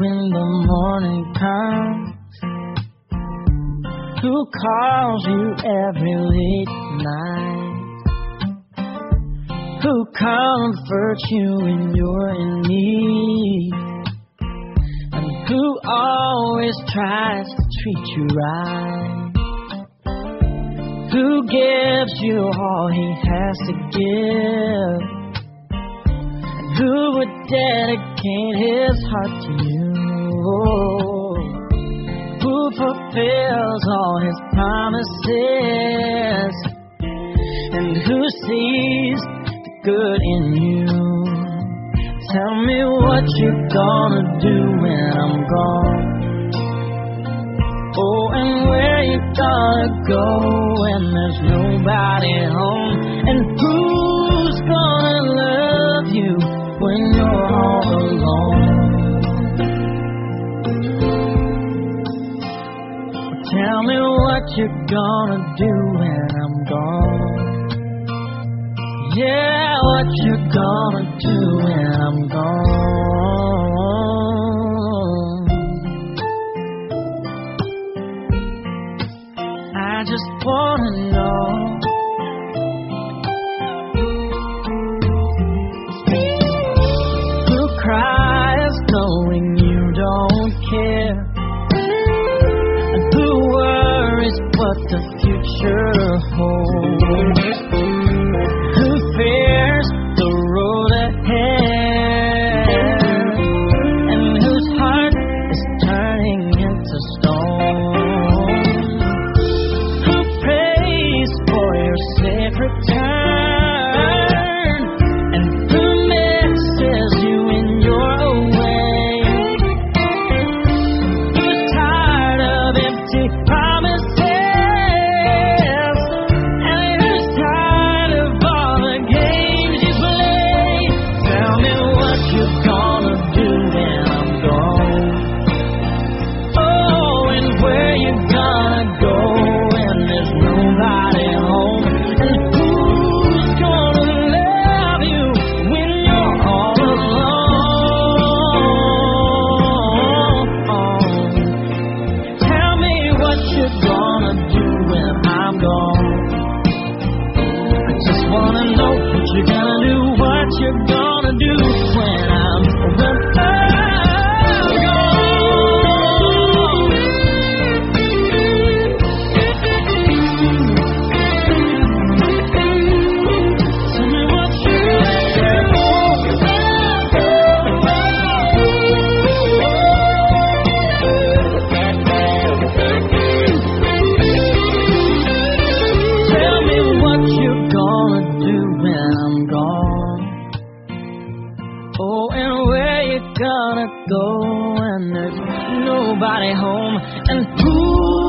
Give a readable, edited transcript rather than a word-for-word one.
when the morning comes? Who calls you every late night? Who comforts you when you're in need? And who always tries to treat you right? Who gives you all he has to give? And who would dedicate his heart to you? Who fulfills all his promises? And who sees the good in you? Tell me what you're gonna do when I'm gone. Oh, and where you gonna go when there's nobody home? And who's gonna love you when you're all alone? Tell me what you're gonna do when I'm gone. Yeah, what you're gonna do when I'm gone. I just wanna know who cries knowing you don't care, and who worries what the future holds, who fears the road ahead, and whose heart is turning into stone. Safe return, and who misses you when you're away? Who's tired of empty promises? And who's tired of all the games you play? Tell me what you're gonna do when I'm gone. Oh, and where you gonna go when there's nobody home? You're gonna do what you're gonna do when I'm gone. Tell me what you're gonna do. Tell me what you're gonna do when I'm gone. Oh, and where you gonna go when there's nobody home? And who